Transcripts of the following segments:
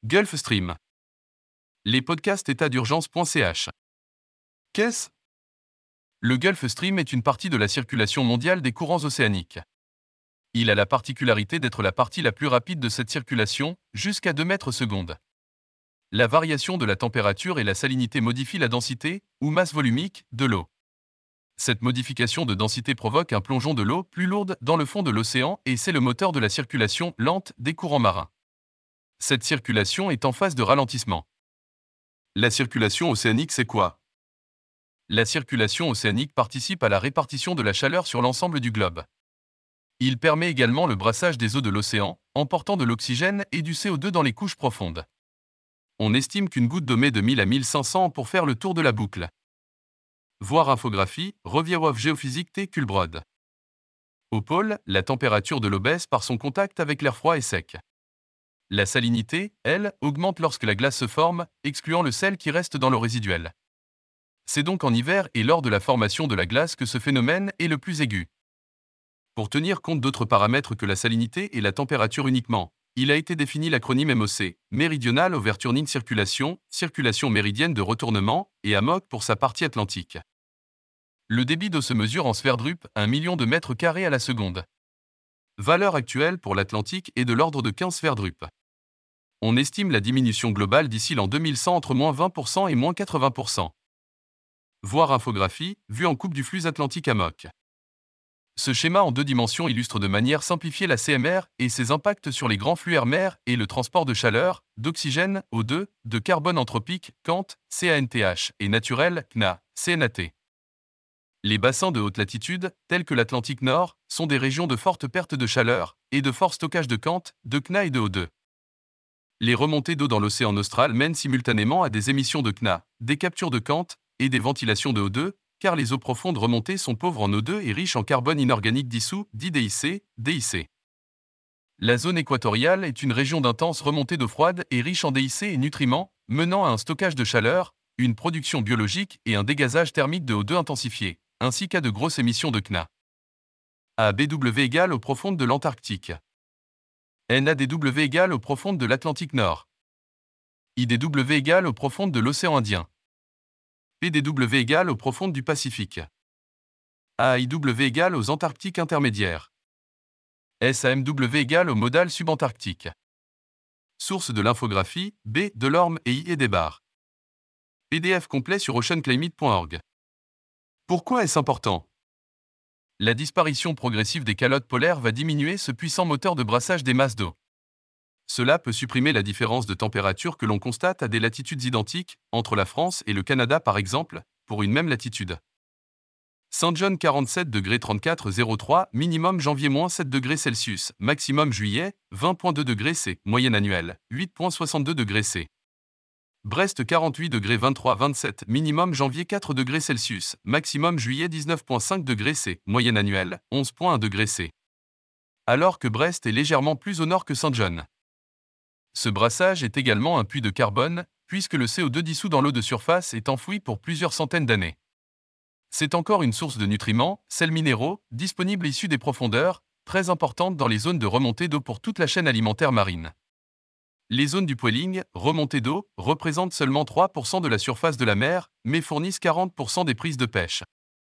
Gulf Stream. Les podcasts état d'urgence.ch. Qu'est-ce? Le Gulf Stream est une partie de la circulation mondiale des courants océaniques. Il a la particularité d'être la partie la plus rapide de cette circulation, jusqu'à 2 mètres secondes. La variation de la température et la salinité modifient la densité, ou masse volumique, de l'eau. Cette modification de densité provoque un plongeon de l'eau plus lourde dans le fond de l'océan et c'est le moteur de la circulation lente des courants marins. Cette circulation est en phase de ralentissement. La circulation océanique, c'est quoi? La circulation océanique participe à la répartition de la chaleur sur l'ensemble du globe. Il permet également le brassage des eaux de l'océan, emportant de l'oxygène et du CO2 dans les couches profondes. On estime qu'une goutte d'eau met de 1000 à 1500 pour faire le tour de la boucle. Voir infographie, Reviewov géophysique T. Kulbrod. Au pôle, la température de l'eau baisse par son contact avec l'air froid et sec. La salinité, elle, augmente lorsque la glace se forme, excluant le sel qui reste dans l'eau résiduelle. C'est donc en hiver et lors de la formation de la glace que ce phénomène est le plus aigu. Pour tenir compte d'autres paramètres que la salinité et la température uniquement, il a été défini l'acronyme MOC, Méridional Overturning Circulation, circulation méridienne de retournement, et AMOC pour sa partie atlantique. Le débit d'eau se mesure en sverdrup, 1 million de mètres carrés à la seconde. Valeur actuelle pour l'Atlantique est de l'ordre de 15 sverdrup. On estime la diminution globale d'ici l'an 2100 entre moins 20% et moins 80%. Voir infographie, vue en coupe du flux atlantique AMOC. Ce schéma en 2 dimensions illustre de manière simplifiée la CMR et ses impacts sur les grands flux air-mer et le transport de chaleur, d'oxygène, O2, de carbone anthropique, CANT, CANTH, et naturel, CNA, CNAT. Les bassins de haute latitude, tels que l'Atlantique Nord, sont des régions de forte perte de chaleur et de fort stockage de CANT, de CNA et de O2. Les remontées d'eau dans l'océan austral mènent simultanément à des émissions de CNA, des captures de CANT et des ventilations de O2, car les eaux profondes remontées sont pauvres en O2 et riches en carbone inorganique dissous, dit DIC, DIC. La zone équatoriale est une région d'intense remontée d'eau froide et riche en DIC et nutriments, menant à un stockage de chaleur, une production biologique et un dégazage thermique de O2 intensifié, ainsi qu'à de grosses émissions de CNA. ABW égale aux profondes de l'Antarctique. NADW égale aux profondes de l'Atlantique Nord. IDW égale aux profondes de l'océan Indien. PDW égale aux profondes du Pacifique. AIW égale aux Antarctiques intermédiaires. SAMW égale aux modales subantarctiques. Source de l'infographie, B. Delorme et I. Edebars. PDF complet sur oceanclimate.org. Pourquoi est-ce important? La disparition progressive des calottes polaires va diminuer ce puissant moteur de brassage des masses d'eau. Cela peut supprimer la différence de température que l'on constate à des latitudes identiques, entre la France et le Canada par exemple, pour une même latitude. Saint John 47°34'03, minimum janvier-7°C, maximum juillet, 20.2°C, moyenne annuelle, 8.62°C. Brest 48°23'27, minimum janvier 4°C, maximum juillet 19.5°C, moyenne annuelle, 11.1°C. Alors que Brest est légèrement plus au nord que Saint John. Ce brassage est également un puits de carbone, puisque le CO2 dissous dans l'eau de surface est enfoui pour plusieurs centaines d'années. C'est encore une source de nutriments, sels minéraux, disponibles issus des profondeurs, très importante dans les zones de remontée d'eau pour toute la chaîne alimentaire marine. Les zones du poiling, remontée d'eau, représentent seulement 3% de la surface de la mer, mais fournissent 40% des prises de pêche.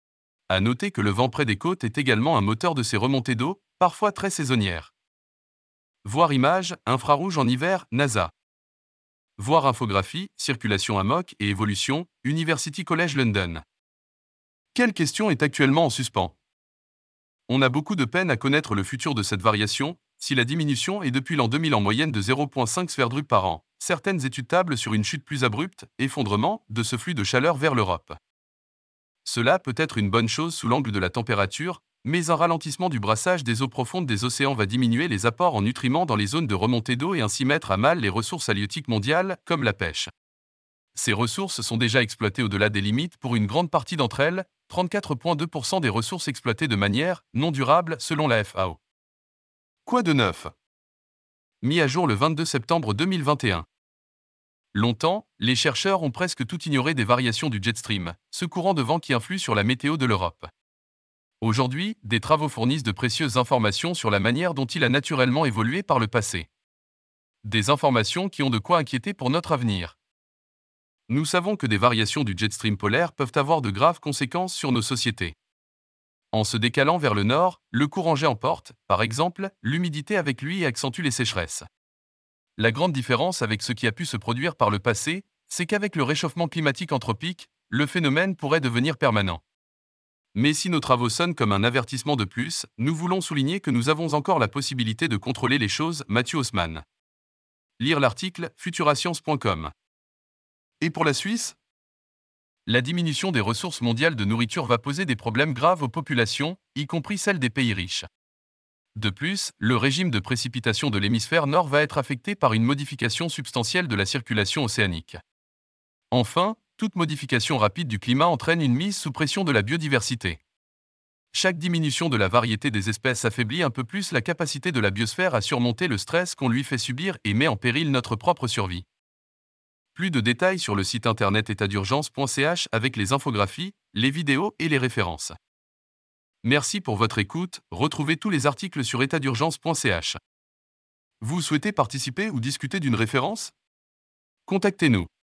À noter que le vent près des côtes est également un moteur de ces remontées d'eau, parfois très saisonnières. Voir images, infrarouge en hiver, NASA. Voir infographie, circulation AMOC et évolution, University College London. Quelle question est actuellement en suspens? On a beaucoup de peine à connaître le futur de cette variation, si la diminution est depuis l'an 2000 en moyenne de 0,5 sverdrup par an. Certaines études tablent sur une chute plus abrupte, effondrement, de ce flux de chaleur vers l'Europe. Cela peut être une bonne chose sous l'angle de la température, mais un ralentissement du brassage des eaux profondes des océans va diminuer les apports en nutriments dans les zones de remontée d'eau et ainsi mettre à mal les ressources halieutiques mondiales, comme la pêche. Ces ressources sont déjà exploitées au-delà des limites pour une grande partie d'entre elles, 34,2% des ressources exploitées de manière non durable selon la FAO. Quoi de neuf? Mis à jour le 22 septembre 2021. Longtemps, les chercheurs ont presque tout ignoré des variations du jet stream, ce courant de vent qui influe sur la météo de l'Europe. Aujourd'hui, des travaux fournissent de précieuses informations sur la manière dont il a naturellement évolué par le passé. Des informations qui ont de quoi inquiéter pour notre avenir. Nous savons que des variations du jet stream polaire peuvent avoir de graves conséquences sur nos sociétés. En se décalant vers le nord, le courant jet emporte, par exemple, l'humidité avec lui et accentue les sécheresses. La grande différence avec ce qui a pu se produire par le passé, c'est qu'avec le réchauffement climatique anthropique, le phénomène pourrait devenir permanent. Mais si nos travaux sonnent comme un avertissement de plus, nous voulons souligner que nous avons encore la possibilité de contrôler les choses. Mathieu Haussmann. Lire l'article futurascience.com. Et pour la Suisse, la diminution des ressources mondiales de nourriture va poser des problèmes graves aux populations, y compris celles des pays riches. De plus, le régime de précipitation de l'hémisphère nord va être affecté par une modification substantielle de la circulation océanique. Enfin, toute modification rapide du climat entraîne une mise sous pression de la biodiversité. Chaque diminution de la variété des espèces affaiblit un peu plus la capacité de la biosphère à surmonter le stress qu'on lui fait subir et met en péril notre propre survie. Plus de détails sur le site internet étadurgence.ch avec les infographies, les vidéos et les références. Merci pour votre écoute, retrouvez tous les articles sur étadurgence.ch. Vous souhaitez participer ou discuter d'une référence? Contactez-nous.